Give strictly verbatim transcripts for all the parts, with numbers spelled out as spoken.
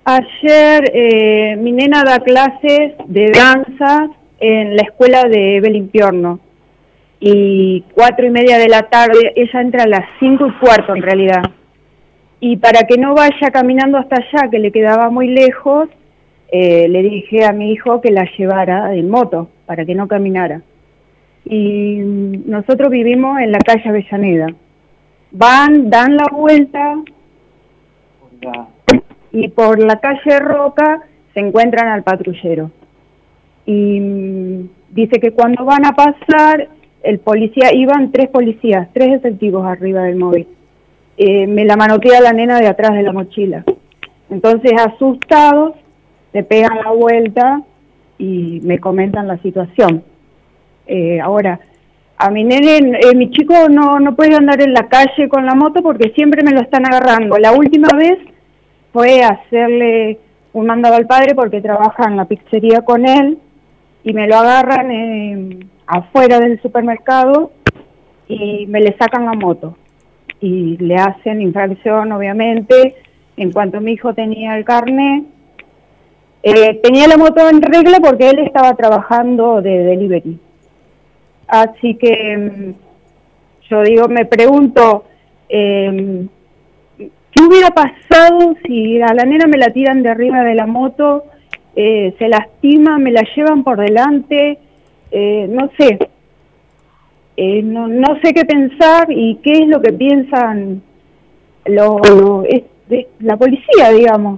Ayer eh, mi nena da clases de danza en la escuela de Evelyn Piorno. Y cuatro y media de la tarde, ella entra a las cinco y cuarto en realidad. Y para que no vaya caminando hasta allá, que le quedaba muy lejos, eh, le dije a mi hijo que la llevara en moto, para que no caminara. Y nosotros vivimos en la calle Avellaneda. Van, dan la vuelta, y por la calle Roca se encuentran al patrullero. Y mm, dice que cuando van a pasar, el policía, iban tres policías, tres efectivos arriba del móvil. Eh, me la manotea la nena de atrás de la mochila. Entonces, asustados, le pegan la vuelta y me comentan la situación. Eh, ahora, a mi nene, eh, mi chico no, no puede andar en la calle con la moto porque siempre me lo están agarrando. La última vez fue hacerle un mandado al padre porque trabaja en la pizzería con él y me lo agarran eh, afuera del supermercado y me le sacan la moto y le hacen infracción, obviamente. En cuanto mi hijo tenía el carnet, eh, tenía la moto en regla porque él estaba trabajando de delivery. Así que yo digo, me pregunto, eh, ¿qué hubiera pasado si a la nena me la tiran de arriba de la moto, eh, se lastima, me la llevan por delante? Eh, no sé, eh, no, no sé qué pensar y qué es lo que piensan lo, lo, es, de, la policía, digamos.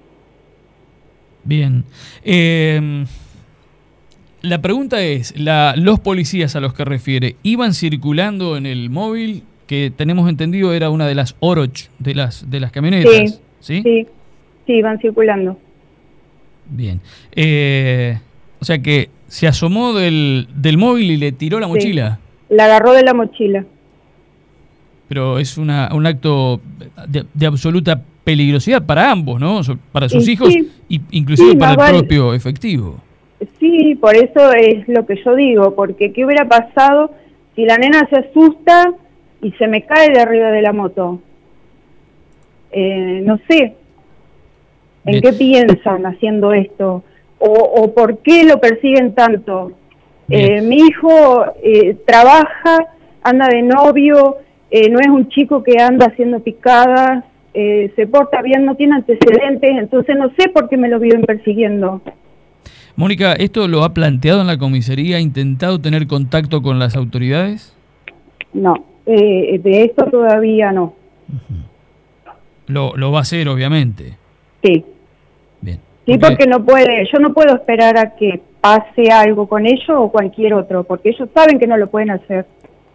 Bien. Eh, la pregunta es, la, los policías a los que refiere, ¿iban circulando en el móvil? Que tenemos entendido era una de las Oroch, de las de las camionetas, ¿sí? Sí, sí, sí, iban circulando. Bien. Eh, o sea que se asomó del, del móvil y le tiró la mochila. Sí, la agarró de la mochila. Pero es una, un acto de, de absoluta peligrosidad para ambos, ¿no? Para sus y hijos, sí, y inclusive sí, para el vale. propio efectivo. Sí, por eso es lo que yo digo, porque ¿qué hubiera pasado si la nena se asusta y se me cae de arriba de la moto? Eh, no sé, ¿en Bien. qué piensan haciendo esto? O, o por qué lo persiguen tanto. Eh, mi hijo eh, trabaja, anda de novio, eh, no es un chico que anda haciendo picadas, eh, se porta bien, no tiene antecedentes, entonces no sé por qué me lo viven persiguiendo. Mónica, ¿esto lo ha planteado en la comisaría? ¿Ha intentado tener contacto con las autoridades? No, eh, de esto todavía no. Uh-huh. Lo, lo va a hacer, obviamente. Sí. Bien. Sí, porque... porque no puede, yo no puedo esperar a que pase algo con ellos o cualquier otro, porque ellos saben que no lo pueden hacer.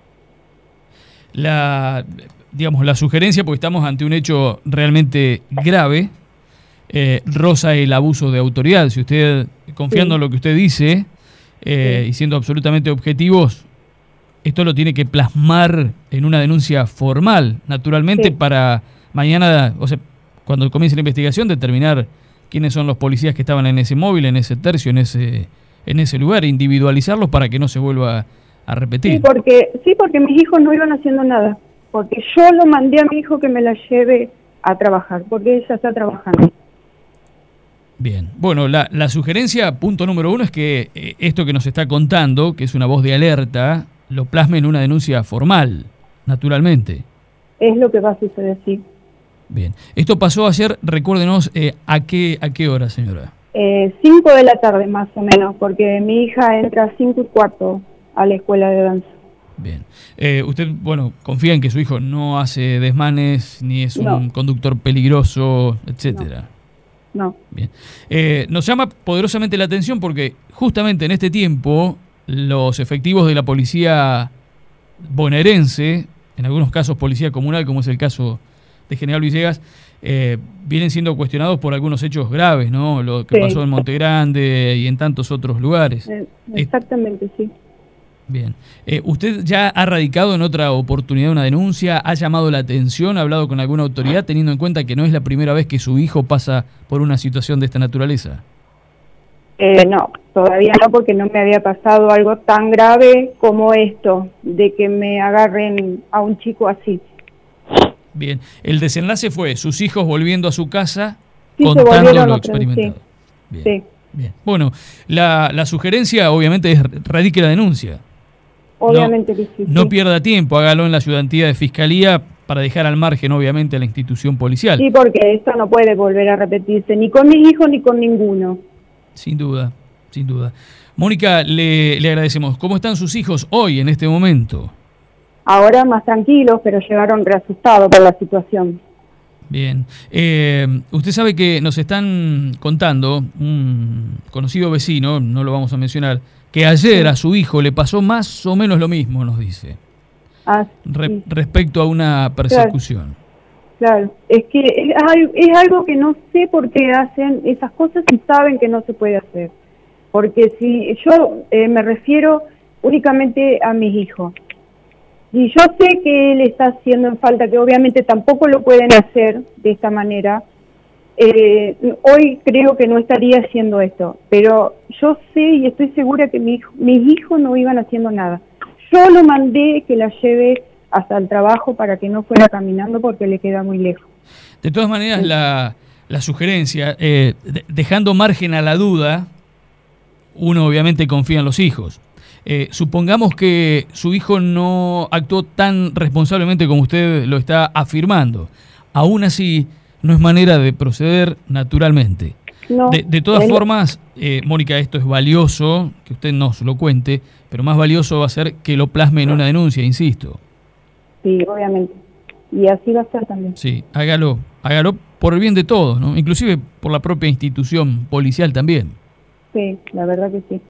La, digamos, la sugerencia, porque estamos ante un hecho realmente grave, eh, roza el abuso de autoridad. Si usted, confiando sí. en lo que usted dice, eh, sí. y siendo absolutamente objetivos, esto lo tiene que plasmar en una denuncia formal, naturalmente, sí. para mañana, o sea, cuando comience la investigación, determinar quiénes son los policías que estaban en ese móvil, en ese tercio, en ese en ese lugar, individualizarlos para que no se vuelva a repetir. Sí, porque sí, porque mis hijos no iban haciendo nada, porque yo lo mandé a mi hijo que me la lleve a trabajar, porque ella está trabajando. Bien, bueno, la, la sugerencia, punto número uno, es que eh, esto que nos está contando, que es una voz de alerta, lo plasme en una denuncia formal, naturalmente. Es lo que va a suceder, sí. Bien. Esto pasó ayer, recuérdenos, eh, ¿a qué a qué hora, señora? Eh, cinco de la tarde, más o menos, porque mi hija entra a cinco y cuarto a la escuela de danza. Bien. Eh, usted, bueno, confía en que su hijo no hace desmanes, ni es un no. conductor peligroso, etcétera. No. no. Bien. Eh, nos llama poderosamente la atención porque justamente en este tiempo los efectivos de la policía bonaerense, en algunos casos policía comunal, como es el caso de General Villegas, eh, vienen siendo cuestionados por algunos hechos graves, ¿no? Lo que sí. pasó en Monte Grande y en tantos otros lugares. Eh, exactamente, eh, sí. Bien. Eh, ¿Usted ya ha radicado en otra oportunidad una denuncia? ¿Ha llamado la atención? ¿Ha hablado con alguna autoridad teniendo en cuenta que no es la primera vez que su hijo pasa por una situación de esta naturaleza? Eh, no, todavía no, porque no me había pasado algo tan grave como esto, de que me agarren a un chico así. Bien, el desenlace fue sus hijos volviendo a su casa sí, contando se volvieron lo otros, experimentado. sí. Bien, Sí. bien. Bueno, la, la sugerencia obviamente es radique la denuncia. Obviamente no, que sí. No sí. pierda tiempo, hágalo en la ayudantía de Fiscalía para dejar al margen, obviamente, a la institución policial. Sí, porque esto no puede volver a repetirse, ni con mis hijos ni con ninguno. Sin duda, sin duda. Mónica, le, le agradecemos. ¿Cómo están sus hijos hoy, en este momento? Ahora más tranquilos, pero llegaron reasustados por la situación. Bien. Eh, usted sabe que nos están contando, un conocido vecino, no lo vamos a mencionar, que ayer Sí. a su hijo le pasó más o menos lo mismo, nos dice, Ah, re, sí. respecto a una persecución. Claro, es que es, al- es algo que no sé por qué hacen esas cosas y saben que no se puede hacer. Porque si yo eh, me refiero únicamente a mis hijos. Y yo sé que él está haciendo en falta, que obviamente tampoco lo pueden hacer de esta manera, eh, hoy creo que no estaría haciendo esto, pero yo sé y estoy segura que mi hijo, mis hijos no iban haciendo nada. Yo lo mandé que la lleve hasta el trabajo para que no fuera caminando porque le queda muy lejos. De todas maneras, la, la sugerencia, eh, de, dejando margen a la duda, uno obviamente confía en los hijos. Eh, supongamos que su hijo no actuó tan responsablemente como usted lo está afirmando. Aún así, no es manera de proceder naturalmente. No, de, de todas él, formas, eh, Mónica, esto es valioso, que usted nos lo cuente, pero más valioso va a ser que lo plasme en una denuncia, insisto. Sí, obviamente. Y así va a ser también. Sí, hágalo, hágalo por el bien de todos, ¿no? Inclusive por la propia institución policial también. Sí, la verdad que sí.